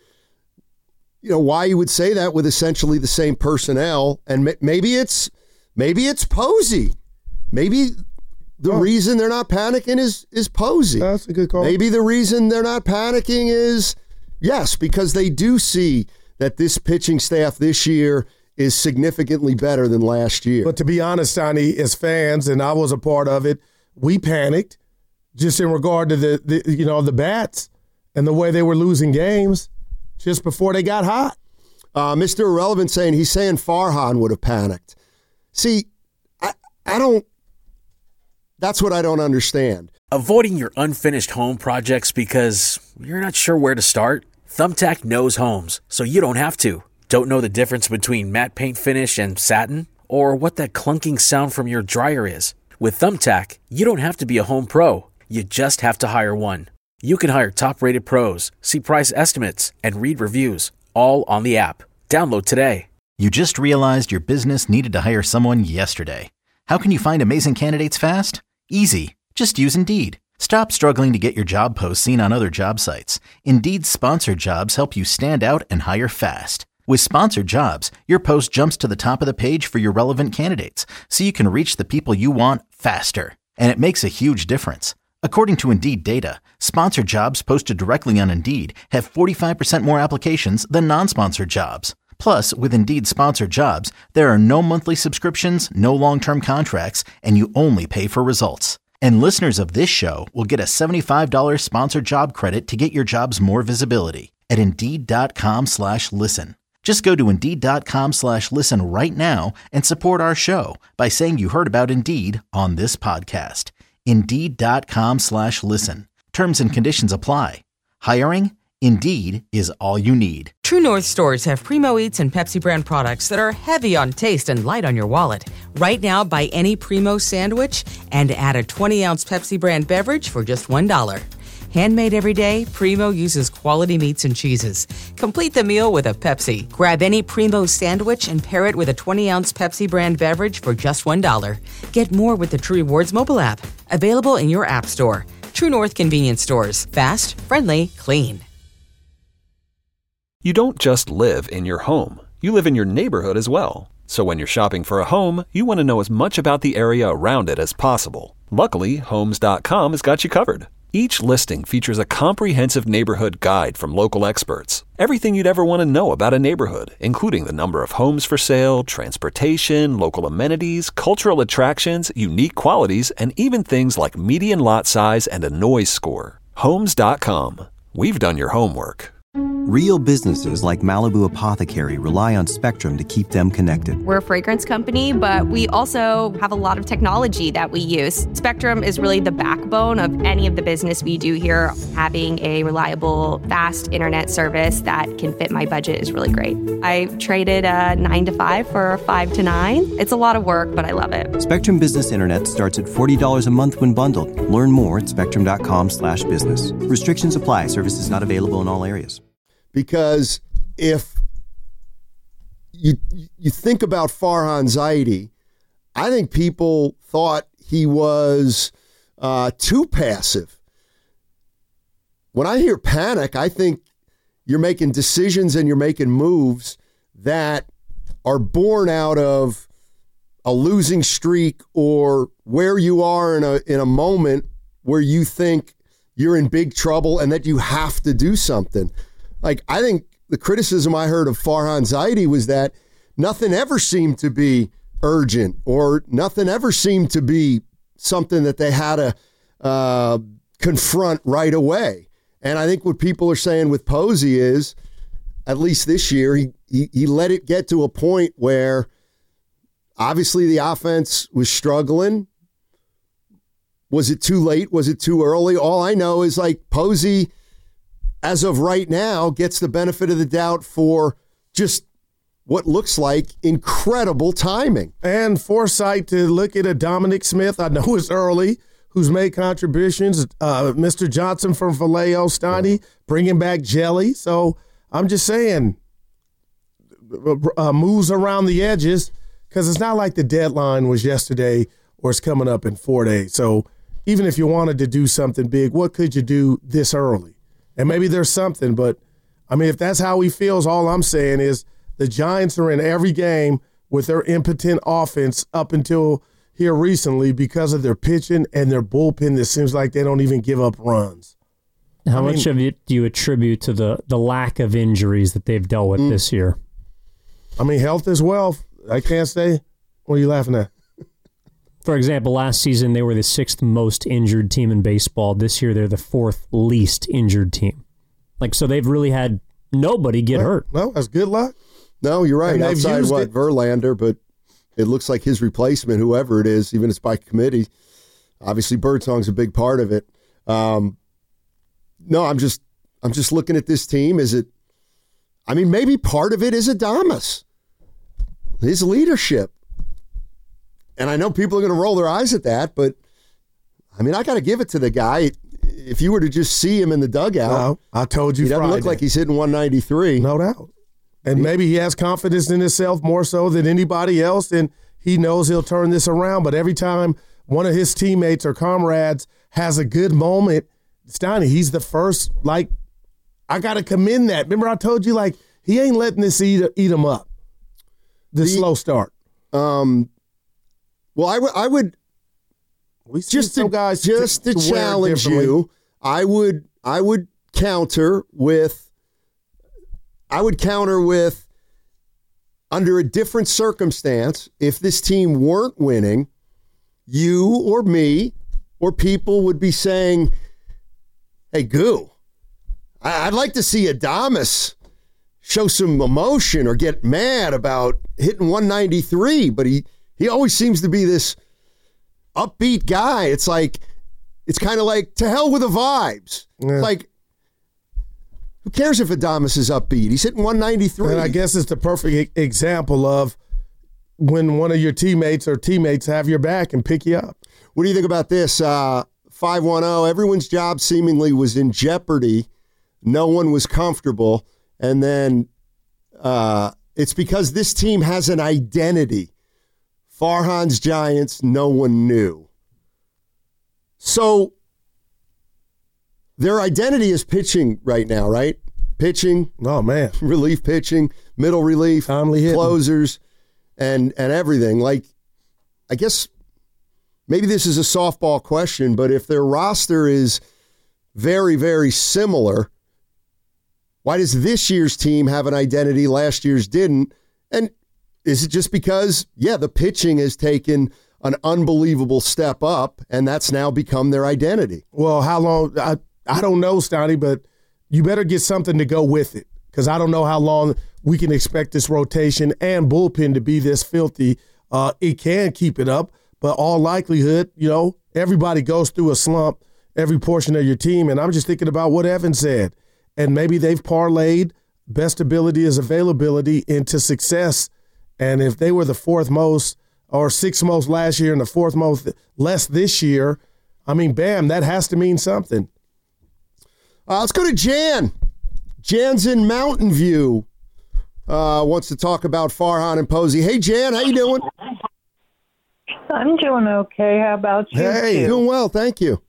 you know, why you would say that with essentially the same personnel. And maybe it's maybe it's Posey. Maybe the oh. reason they're not panicking is is Posey. That's a good call. Maybe the reason they're not panicking is, yes, because they do see that this pitching staff this year is significantly better than last year. But to be honest, Sonny, as fans, and I was a part of it, we panicked just in regard to the, the you know, the bats and the way they were losing games just before they got hot. Uh, Mister Irrelevant saying he's saying Farhan would have panicked. See, I I don't. That's what I don't understand. Avoiding your unfinished home projects because you're not sure where to start? Thumbtack knows homes, so you don't have to. Don't know the difference between matte paint finish and satin? Or what that clunking sound from your dryer is? With Thumbtack, you don't have to be a home pro. You just have to hire one. You can hire top-rated pros, see price estimates, and read reviews, all on the app. Download today. You just realized your business needed to hire someone yesterday. How can you find amazing candidates fast? Easy. Just use Indeed. Stop struggling to get your job posts seen on other job sites. Indeed's sponsored jobs help you stand out and hire fast. With sponsored jobs, your post jumps to the top of the page for your relevant candidates, so you can reach the people you want faster. And it makes a huge difference. According to Indeed data, sponsored jobs posted directly on Indeed have forty-five percent more applications than non-sponsored jobs. Plus, with Indeed sponsored jobs, there are no monthly subscriptions, no long-term contracts, and you only pay for results. And listeners of this show will get a seventy-five dollars sponsored job credit to get your jobs more visibility at Indeed.com slash listen. Just go to Indeed.com slash listen right now and support our show by saying you heard about Indeed on this podcast. Indeed.com slash listen. Terms and conditions apply. Hiring? Indeed is all you need. True North stores have Primo Eats and Pepsi brand products that are heavy on taste and light on your wallet. Right now, buy any Primo sandwich and add a twenty ounce Pepsi brand beverage for just one dollar. Handmade every day, Primo uses quality meats and cheeses. Complete the meal with a Pepsi. Grab any Primo sandwich and pair it with a twenty ounce Pepsi brand beverage for just one dollar. Get more with the True Rewards mobile app. Available in your app store. True North convenience stores. Fast, friendly, clean. You don't just live in your home. You live in your neighborhood as well. So when you're shopping for a home, you want to know as much about the area around it as possible. Luckily, Homes dot com has got you covered. Each listing features a comprehensive neighborhood guide from local experts. Everything you'd ever want to know about a neighborhood, including the number of homes for sale, transportation, local amenities, cultural attractions, unique qualities, and even things like median lot size and a noise score. Homes dot com. We've done your homework. Real businesses like Malibu Apothecary rely on Spectrum to keep them connected. We're a fragrance company, but we also have a lot of technology that we use. Spectrum is really the backbone of any of the business we do here. Having a reliable, fast internet service that can fit my budget is really great. I traded a nine to five for a five to nine. It's a lot of work, but I love it. Spectrum Business Internet starts at forty dollars a month when bundled. Learn more at spectrum.com slash business. Restrictions apply. Services not available in all areas. Because if you you think about Farhan Zaidi, I think people thought he was uh, too passive. When I hear panic, I think you're making decisions and you're making moves that are born out of a losing streak or where you are in a in a moment where you think you're in big trouble and that you have to do something. Like, I think the criticism I heard of Farhan Zaidi was that nothing ever seemed to be urgent or nothing ever seemed to be something that they had to uh, confront right away. And I think what people are saying with Posey is, at least this year, he, he, he let it get to a point where obviously the offense was struggling. Was it too late? Was it too early? All I know is, like, Posey, as of right now, gets the benefit of the doubt for just what looks like incredible timing. And foresight to look at a Dominic Smith, I know it's early, who's made contributions. Uh, Mister Johnson from Vallejo, Steiny, bringing back Jelly. So I'm just saying, uh, moves around the edges, because it's not like the deadline was yesterday or it's coming up in four days. So even if you wanted to do something big, what could you do this early? And maybe there's something, but, I mean, if that's how he feels, all I'm saying is the Giants are in every game with their impotent offense up until here recently because of their pitching and their bullpen that seems like they don't even give up runs. How I much mean, of it do you attribute to the, the lack of injuries that they've dealt with mm, this year? I mean, health is wealth. I can't say. What are you laughing at? For example, last season they were the sixth most injured team in baseball. This year they're the fourth least injured team. Like, so they've really had nobody get well, hurt. No, that's good luck. No, you're right. And outside what, it. Verlander, but it looks like his replacement, whoever it is, even if it's by committee, obviously Birdsong's a big part of it. Um, no, I'm just I'm just looking at this team. Is it, I mean, maybe part of it is Adames, his leadership. And I know people are going to roll their eyes at that, but, I mean, I got to give it to the guy. If you were to just see him in the dugout, no, I told you he doesn't Friday. look like he's hitting one ninety-three. No doubt. And maybe he has confidence in himself more so than anybody else, and he knows he'll turn this around. But every time one of his teammates or comrades has a good moment, Steiny, he's the first, like, I got to commend that. Remember I told you, like, he ain't letting this eat, eat him up, the, the slow start. Um, well, I, w- I would, we just to, guys just to, to challenge you, I would, I would counter with, I would counter with, under a different circumstance, if this team weren't winning, you or me or people would be saying, hey, Goo, I'd like to see Adames show some emotion or get mad about hitting one ninety-three, but he, he always seems to be this upbeat guy. It's like, it's kind of like, to hell with the vibes. Yeah. It's like, who cares if Adames is upbeat? He's hitting one ninety-three. And I guess it's the perfect example of when one of your teammates or teammates have your back and pick you up. What do you think about this? Uh, five one zero, everyone's job seemingly was in jeopardy. No one was comfortable. And then uh, it's because this team has an identity. Farhan's Giants, no one knew. So their identity is pitching right now, right? Pitching. Oh, man. Relief pitching, middle relief, closers, and, and everything. Like, I guess maybe this is a softball question, but if their roster is very, very similar, why does this year's team have an identity last year's didn't? And is it just because, yeah, the pitching has taken an unbelievable step up, and that's now become their identity? Well, how long? I, I don't know, Stoney, but you better get something to go with it, because I don't know how long we can expect this rotation and bullpen to be this filthy. Uh, it can keep it up, but all likelihood, you know, everybody goes through a slump, every portion of your team, and I'm just thinking about what Evan said. And maybe they've parlayed best ability is availability into success. And if they were the fourth most or sixth most last year and the fourth most less this year, I mean, bam, that has to mean something. Uh, let's go to Jan. Jan's in Mountain View. Uh, wants to talk about Farhan and Posey. Hey, Jan, how you doing? I'm doing okay. How about you? Hey, two? Doing well, thank you.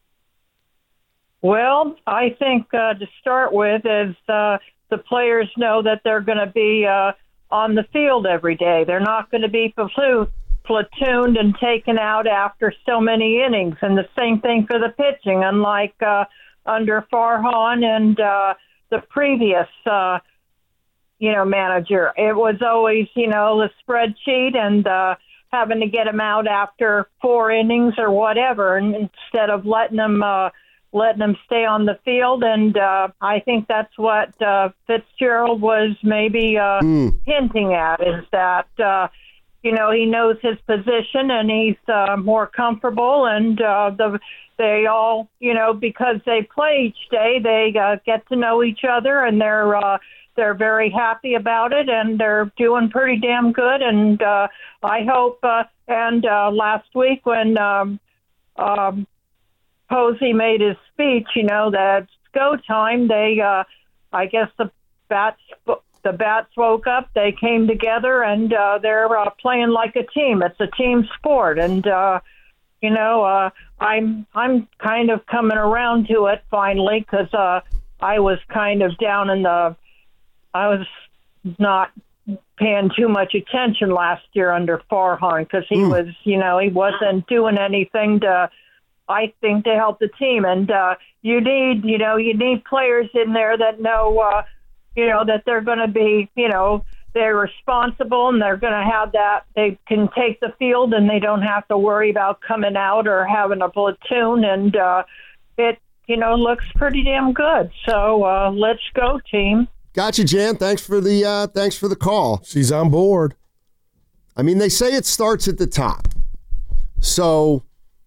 Well, I think uh, to start with is uh, the players know that they're going to be uh, on the field every day. They're not going to be platoon, platooned and taken out after so many innings. And the same thing for the pitching, unlike uh, under Farhan and uh, the previous, uh, you know, manager. It was always, you know, the spreadsheet and uh, having to get them out after four innings or whatever, and instead of letting them uh, letting them stay on the field. And uh, I think that's what uh, Fitzgerald was maybe uh, mm. hinting at, is that, uh, you know, he knows his position and he's uh, more comfortable. And uh, the, they all, you know, because they play each day, they uh, get to know each other, and they're uh, they're very happy about it, and they're doing pretty damn good. And uh, I hope, uh, and uh, last week when um, um, Posey made his speech, you know, that it's go time, they, uh, I guess the bats, the bats woke up, they came together, and uh, they're uh, playing like a team. It's a team sport. And, uh, you know, uh, I'm, I'm kind of coming around to it finally, because uh, I was kind of down in the, I was not paying too much attention last year under Farhan, because he mm. was, you know, he wasn't doing anything to, I think, to help the team. And uh, you need, you know, you need players in there that know, uh, you know, that they're going to be, you know, they're responsible, and they're going to have that, they can take the field, and they don't have to worry about coming out or having a platoon. And uh, it, you know, looks pretty damn good. So uh, let's go, team. Gotcha, Jan. Thanks for the uh, thanks for the call. She's on board. I mean, they say it starts at the top. So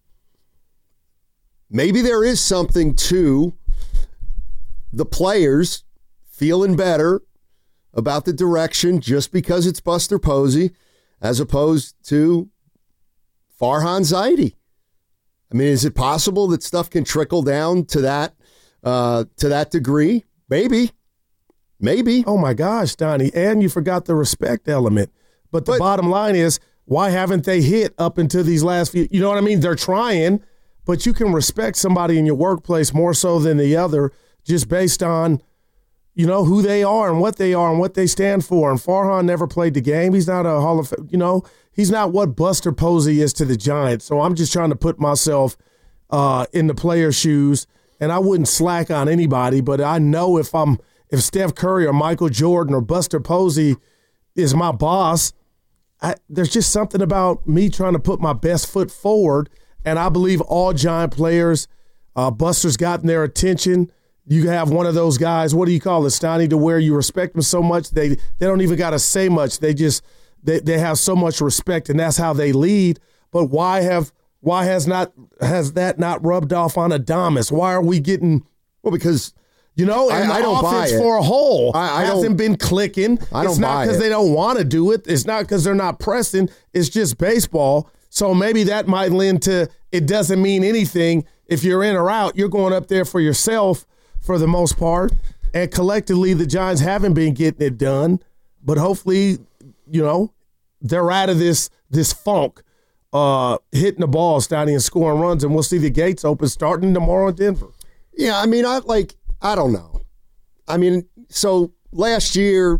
maybe there is something to the players feeling better about the direction just because it's Buster Posey, as opposed to Farhan Zaidi. I mean, is it possible that stuff can trickle down to that uh, to that degree? Maybe. Maybe. Oh, my gosh, Donnie. And you forgot the respect element. But the but, bottom line is, why haven't they hit up into these last few? You know what I mean? They're trying, but you can respect somebody in your workplace more so than the other just based on, you know, who they are and what they are and what they stand for. And Farhan never played the game. He's not a Hall of Fame, you know, he's not what Buster Posey is to the Giants. So I'm just trying to put myself uh, in the player's shoes, and I wouldn't slack on anybody, but I know if I'm if Steph Curry or Michael Jordan or Buster Posey is my boss, I, there's just something about me trying to put my best foot forward, and I believe all Giant players, uh, Buster's gotten their attention. You have one of those guys, what do you call it, Stoney, to where you respect them so much, they they don't even got to say much. They just they, they have so much respect, and that's how they lead. But why have why has not has that not rubbed off on Adames? Why are we getting – well, because – You know, and I, I the don't offense buy it. for a whole I, I hasn't been clicking. I don't it's not because they don't want to do it. It's not because they're not pressing. It's just baseball. So maybe that might lend to it doesn't mean anything. If you're in or out, you're going up there for yourself for the most part. And collectively, the Giants haven't been getting it done. But hopefully, you know, they're out of this this funk, uh, hitting the ball, starting and scoring runs, and we'll see the gates open starting tomorrow in Denver. Yeah, I mean, I like – I don't know. I mean, so last year,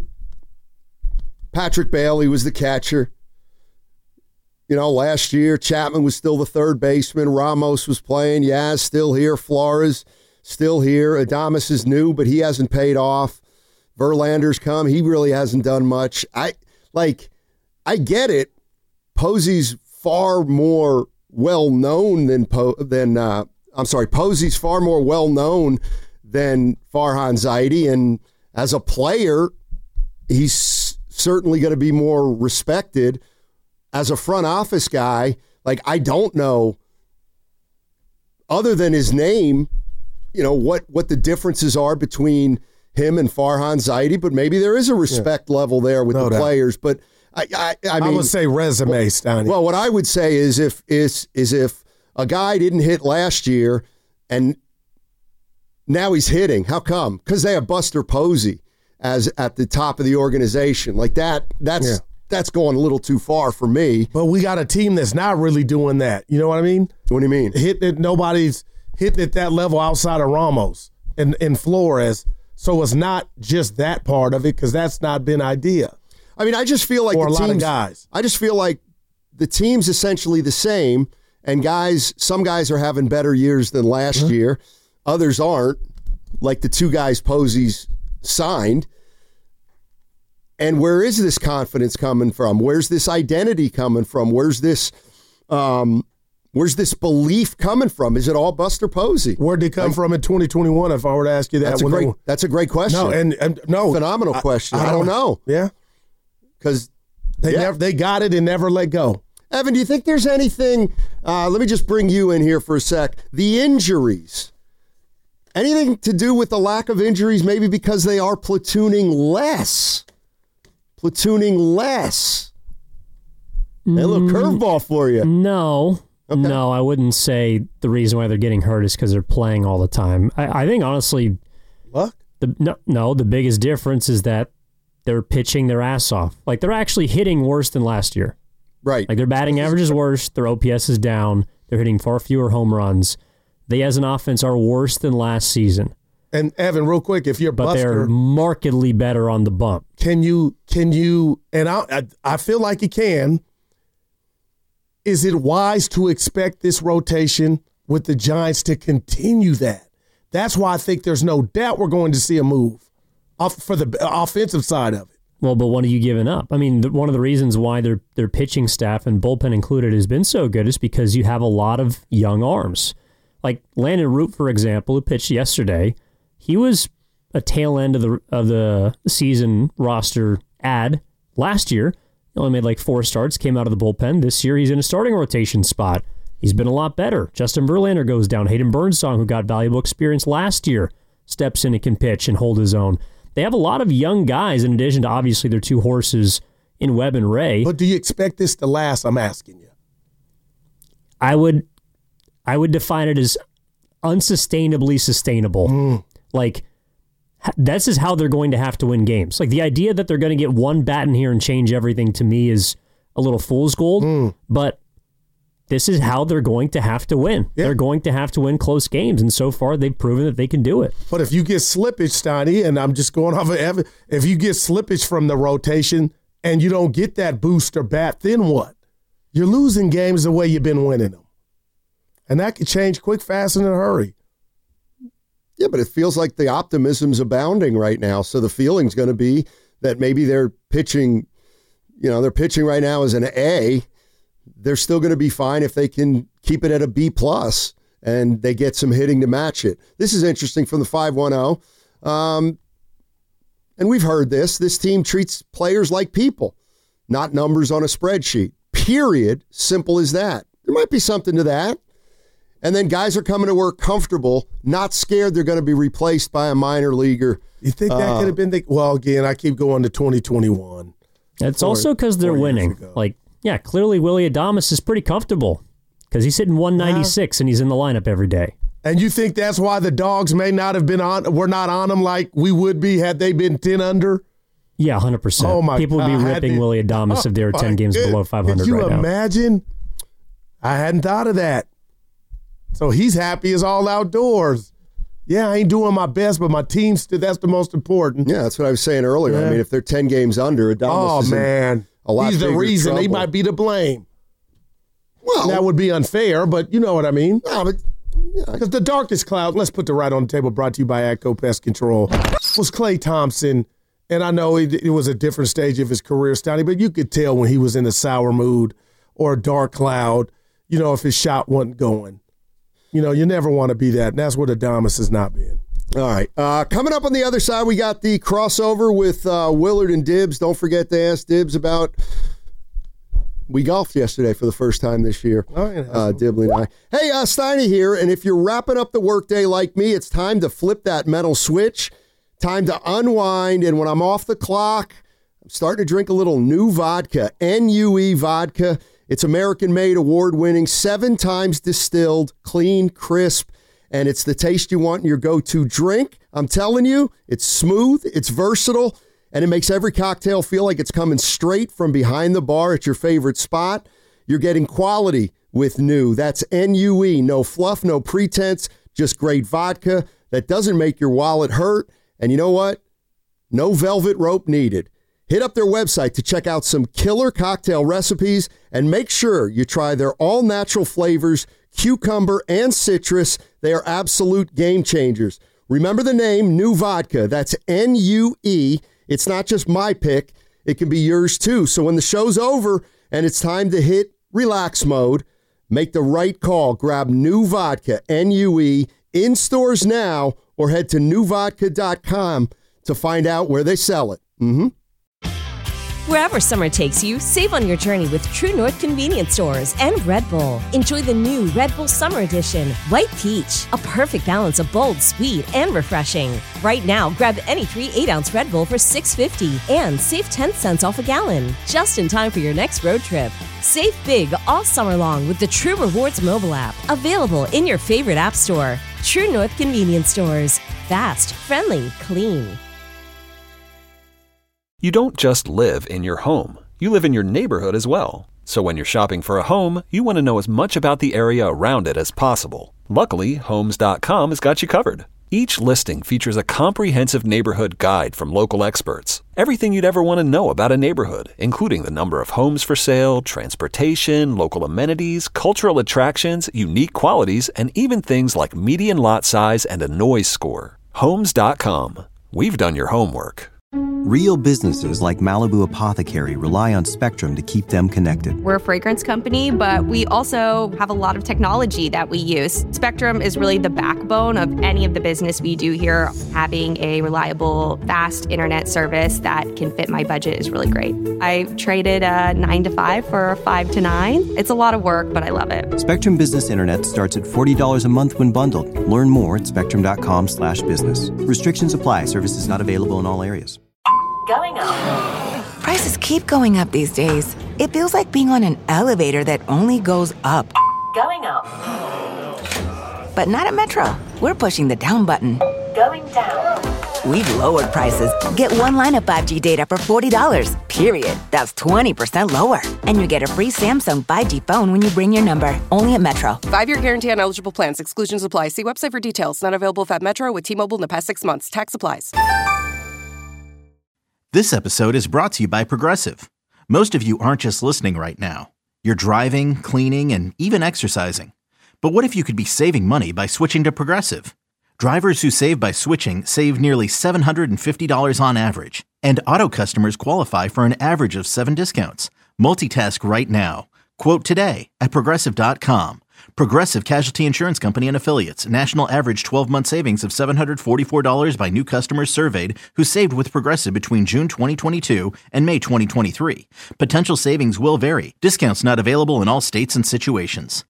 Patrick Bailey was the catcher. You know, last year, Chapman was still the third baseman. Ramos was playing. Yaz still here. Flores still here. Adames is new, but he hasn't paid off. Verlander's come. He really hasn't done much. I like, I get it. Posey's far more well-known than, po- than uh, I'm sorry, Posey's far more well-known than Farhan Zaidi, and as a player, he's certainly going to be more respected. As a front office guy, like, I don't know, other than his name, you know, what, what the differences are between him and Farhan Zaidi, but maybe there is a respect yeah. level there with no the doubt. players. But I, I, I mean, I would say resume, well, Stoney. Well, what I would say is if is is if a guy didn't hit last year and now he's hitting. How come? Because they have Buster Posey as at the top of the organization. Like that, that's yeah. that's going a little too far for me. But we got a team that's not really doing that. You know what I mean? What do you mean? Hitting it, nobody's hitting at that level outside of Ramos and, and Flores. So it's not just that part of it because that's not been idea. I mean, I just feel like for the a lot teams, of guys. I just feel like the team's essentially the same, and guys, some guys are having better years than last mm-hmm. year. Others aren't, like the two guys Posey's signed. And where is this confidence coming from? Where's this identity coming from? Where's this um, where's this belief coming from? Is it all Buster Posey? Where'd they come like, from in twenty twenty-one, if I were to ask you that? That's, a great, they, that's a great question. No, and, and no. Phenomenal question. I, I, don't, I don't know. Yeah. Because they, yeah. never, they got it and never let go. Evan, do you think there's anything, uh, let me just bring you in here for a sec, the injuries. Anything to do with the lack of injuries, maybe because they are platooning less? Platooning less. Mm, a little curveball for you. No. Okay. No, I wouldn't say the reason why they're getting hurt is because they're playing all the time. I, I think, honestly, what? The, no, no, the biggest difference is that they're pitching their ass off. Like, they're actually hitting worse than last year. Right. Like, their batting average is worse. Their O P S is down. They're hitting far fewer home runs. They, as an offense, are worse than last season. And Evan, real quick, if you're but Buster, they're markedly better on the bump. Can you? Can you? And I, I, I feel like you can. Is it wise to expect this rotation with the Giants to continue that? That's why I think there's no doubt we're going to see a move off for the offensive side of it. Well, but what are you giving up? I mean, one of the reasons why their their pitching staff and bullpen included has been so good is because you have a lot of young arms. Like Landon Root, for example, who pitched yesterday, he was a tail end of the of the season roster ad last year. He only made like four starts, came out of the bullpen. This year, he's in a starting rotation spot. He's been a lot better. Justin Verlander goes down. Hayden Burnsong, who got valuable experience last year, steps in and can pitch and hold his own. They have a lot of young guys in addition to obviously their two horses in Webb and Ray. But do you expect this to last? I'm asking you. I would... I would define it as unsustainably sustainable. Mm. Like, this is how they're going to have to win games. Like the idea that they're going to get one bat in here and change everything to me is a little fool's gold, mm. but this is how they're going to have to win. Yeah. They're going to have to win close games, and so far they've proven that they can do it. But if you get slippage, Steiny, and I'm just going off of evidence, if you get slippage from the rotation and you don't get that booster bat, then what? You're losing games the way you've been winning them. And that could change quick, fast, and in a hurry. Yeah, but it feels like the optimism's abounding right now. So the feeling's going to be that maybe they're pitching, you know, they're pitching right now as an A. They're still going to be fine if they can keep it at a B plus and they get some hitting to match it. This is interesting from the five one zero. Um, and we've heard this. This team treats players like people, not numbers on a spreadsheet. Period. Simple as that. There might be something to that. And then guys are coming to work comfortable, not scared they're going to be replaced by a minor leaguer. You think that uh, could have been the – well, again, I keep going to twenty twenty-one. It's also because they're winning. Like, yeah, clearly Willy Adames is pretty comfortable because he's hitting one ninety-six yeah. and he's in the lineup every day. And you think that's why the Dogs may not have been on – we're not on them like we would be had they been ten under? Yeah, one hundred percent. Oh, my People God. would be ripping Willy Adames oh, if they were ten games God. below five hundred Could you right now. imagine? I hadn't thought of that. So he's happy as all outdoors. Yeah, I ain't doing my best, but my team still, that's the most important. Yeah, that's what I was saying earlier. Yeah. I mean, if they're ten games under, Adames oh, is man. a lot He's the reason. trouble. He might be to blame. Well, that would be unfair, but you know what I mean. No, but because yeah. the darkest cloud, let's put the right on the table, brought to you by AGCO Pest Control, was Klay Thompson. And I know it, it was a different stage of his career, Stoney, but you could tell when he was in a sour mood or a dark cloud, you know, if his shot wasn't going. You know, you never want to be that, and that's what Adames has not been. All right. Uh, coming up on the other side, we got the crossover with uh, Willard and Dibbs. Don't forget to ask Dibbs about – we golfed yesterday for the first time this year, oh, yeah, uh, Dibley and I. Hey, uh, Steiny here, and if you're wrapping up the workday like me, it's time to flip that metal switch, time to unwind, and when I'm off the clock, I'm starting to drink a little New Vodka, N U E Vodka. It's American-made, award-winning, seven times distilled, clean, crisp, and it's the taste you want in your go-to drink. I'm telling you, it's smooth, it's versatile, and it makes every cocktail feel like it's coming straight from behind the bar at your favorite spot. You're getting quality with New. That's N U E. No fluff, no pretense, just great vodka that doesn't make your wallet hurt. And you know what? No velvet rope needed. Hit up their website to check out some killer cocktail recipes and make sure you try their all-natural flavors, cucumber and citrus. They are absolute game changers. Remember the name, New Vodka. That's N U E. It's not just my pick. It can be yours too. So when the show's over and it's time to hit relax mode, make the right call. Grab New Vodka, N U E, in stores now or head to new vodka dot com to find out where they sell it. Mm-hmm. Wherever summer takes you, save on your journey with True North Convenience Stores and Red Bull. Enjoy the new Red Bull Summer Edition, White Peach, a perfect balance of bold, sweet, and refreshing. Right now, grab any three eight-ounce Red Bull for six fifty and save ten cents off a gallon, just in time for your next road trip. Save big all summer long with the True Rewards mobile app, available in your favorite app store. True North Convenience Stores. Fast, friendly, clean. You don't just live in your home. You live in your neighborhood as well. So when you're shopping for a home, you want to know as much about the area around it as possible. Luckily, Homes dot com has got you covered. Each listing features a comprehensive neighborhood guide from local experts. Everything you'd ever want to know about a neighborhood, including the number of homes for sale, transportation, local amenities, cultural attractions, unique qualities, and even things like median lot size and a noise score. Homes dot com. We've done your homework. Real businesses like Malibu Apothecary rely on Spectrum to keep them connected. We're a fragrance company, but we also have a lot of technology that we use. Spectrum is really the backbone of any of the business we do here. Having a reliable, fast internet service that can fit my budget is really great. I traded a nine to five for a five to nine. It's a lot of work, but I love it. Spectrum Business Internet starts at forty dollars a month when bundled. Learn more at spectrum dot com slash business. Restrictions apply. Services not available in all areas. Going up. Prices keep going up these days. It feels like being on an elevator that only goes up. Going up. But not at Metro. We're pushing the down button. Going down. We've lowered prices. Get one line of five G data for forty dollars, period. That's twenty percent lower. And you get a free Samsung five G phone when you bring your number. Only at Metro. Five-year guarantee on eligible plans. Exclusions apply. See website for details. Not available at Metro with T-Mobile in the past six months. Tax applies. This episode is brought to you by Progressive. Most of you aren't just listening right now. You're driving, cleaning, and even exercising. But what if you could be saving money by switching to Progressive? Drivers who save by switching save nearly seven hundred fifty dollars on average. And auto customers qualify for an average of seven discounts. Multitask right now. Quote today at Progressive dot com. Progressive Casualty Insurance Company and Affiliates. National average twelve-month savings of seven hundred forty-four dollars by new customers surveyed who saved with Progressive between June twenty twenty-two and May twenty twenty-three. Potential savings will vary. Discounts not available in all states and situations.